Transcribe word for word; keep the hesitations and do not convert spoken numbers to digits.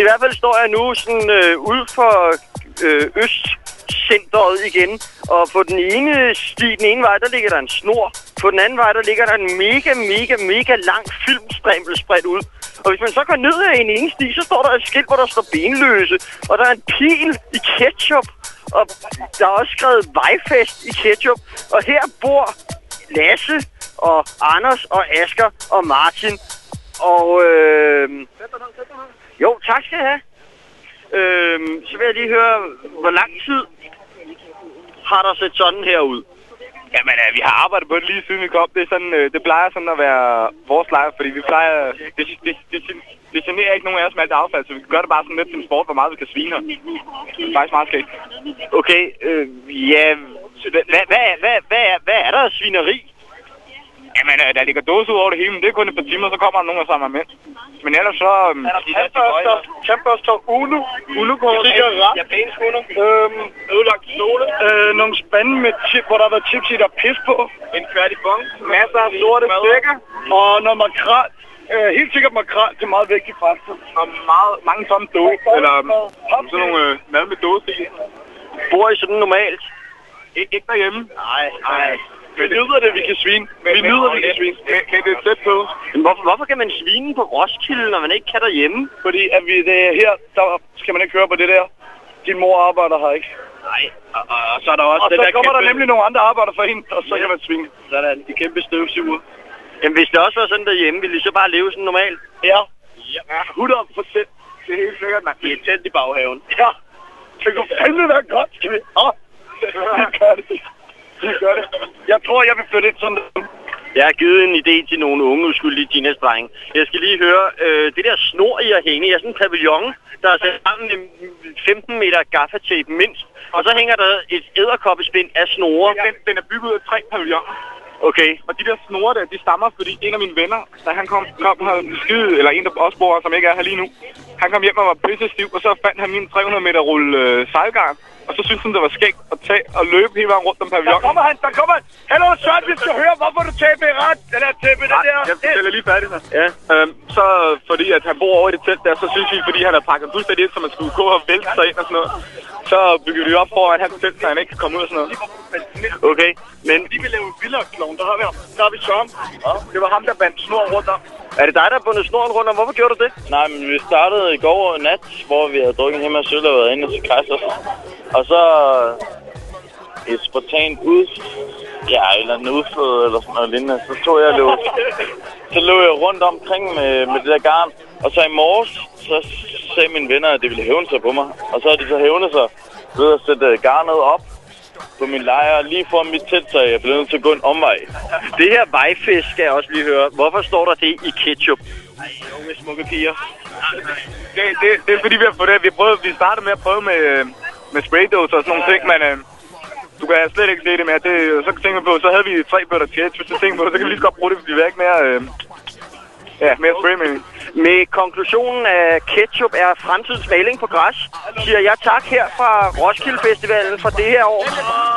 I hvert fald står jeg nu sådan øh, ude for øh, Østcenteret igen. Og på den ene sti, den ene vej, der ligger der en snor. På den anden vej, der ligger der en mega, mega, mega lang filmstrimmel spredt ud. Og hvis man så går ned ad en ene sti, så står der et skilt, hvor der står benløse. Og der er en pil i ketchup. Og der er også skrevet vejfest i ketchup. Og her bor Lasse og Anders og Asger og Martin. Og øh... jo, tak skal jeg have. Øh, så vil jeg lige høre, hvor lang tid har der set sådan her ud? Jamen, øh, vi har arbejdet på det lige siden vi kom. Det, er sådan, øh, det plejer sådan at være vores lejr, fordi vi plejer... Det, det, det, det, det generer ikke nogen af os med alt affald, så vi gør det bare sådan lidt til en sport, hvor meget vi kan svine. Det er faktisk meget skægt. Okay, øh, ja... Hvad, hvad, hvad, hvad, er, hvad er der af svineri? Jamen, øh, der ligger dåse ud over det hele, men det er kun et par timer, så kommer der nogen og samler mænd. Men ellers så... Øhm, er der tandbørster, tandbørster, Uno, Uno-kort, cigaret, japansk Uno, øhm, ødelagt stole, øh, nogle spande med chip, hvor der har været chips i, der er pis på, en færdig bong, masser af sorte stikker, og noget makrel. Øh, helt sikkert makrel til meget vigtigt fremtid. Og meget, mange tomme dåse, eller um, sådan nogle øh, mad med dåse i. Bor I sådan normalt? Ik ikke derhjemme. Nej, nej. Vi nyder det, vi kan svine. Vi nyder det, vi kan svine. Men det er tæt på. Men hvorfor, hvorfor kan man svine på Roskilde, når man ikke kan derhjemme? Fordi at vi, det er her, der skal man ikke høre på det der. Din mor arbejder her ikke. Nej, og, og, og så er der også og det så der kommer kæmpe... der nemlig nogle andre arbejder for hende, og så kan man svine. Så er der de kæmpe støvsuger. Jamen hvis det også var sådan derhjemme, ville I så bare leve sådan normalt? Ja. Ja, hundrede procent. Det er helt sikkert, man. Det er tæt i baghaven. Ja. Det kunne fandme være godt, skal vi? Åh, det gør det. Det gør det. Jeg tror, jeg vil flytte ind sådan noget. Jeg har givet en idé til nogle unge uskyldige teenage-drenge. Jeg skal lige høre, øh, det der snor I har hænge, er sådan en pavillon, der er sat sammen med femten meter gaffatape mindst. Og så hænger der et edderkoppespind af snore. Den, den er bygget ud af tre pavilloner. Okay. Og de der snore der, de stammer, fordi en af mine venner, da han kom, kom her skide, eller en der også bor, som ikke er her lige nu, han kom hjem og var pisse stiv, og så fandt han min tre hundrede meter rulle øh, sejlgarn. Og så synes han, det var skægt at tage og løbe hele vejen rundt om pavillonen. Der kommer han, der kommer han! Hallo Søren, vi skal høre, hvorfor du taber i ret? Den der tæppe, den der... Jeg fortæller lige færdigt så. Ja. Øhm, så fordi at han bor over i det telt der, så synes vi, fordi han har pakket fuldstændig ind, så man skulle gå og vælte sig ind og sådan noget. Så bygger vi op foran hans telt, så han ikke kan komme ud og sådan noget. Okay, men... Vi vil lave en vildere-klovn, der har vi ham. Der har vi Søren. Ja. Det var ham, der bandt snor rundt om. Er det dig, der har bundet snoren rundt om? Hvorfor gjorde du det? Nej, men vi startede i går nat, hvor vi havde drukket en hel masse øl og været inde til Kajsers. Og så et spontant ud, ja, eller en udflod eller sådan noget lignende. Så tog jeg løb, så løb jeg rundt omkring med, med det der garn. Og så i morges, så sagde mine venner, at de ville hævne sig på mig. Og så har de så hævnet sig ved at sætte garnet op på min lejr lige foran mit telt, så jeg blev nødt til at gå en omvej. Det her vejfisk skal jeg også lige høre. Hvorfor står der det i ketchup? Ej, unge smukke piger. Det, det, det er fordi, vi har fået det. Vi, prøvede, vi startede med at prøve med, med spraydåser og sådan nogle ting, men øh, du kan slet ikke se det mere. Det, så tænker vi på, så havde vi tre bøtter ketchup, så tænkte vi på, så kan vi lige så godt bruge det, hvis vi vil ikke mere, øh, ja, mere spraymaling. Med konklusionen af ketchup er fremtidens maling på græs, siger jeg tak her fra Roskilde Festivalen for det her år.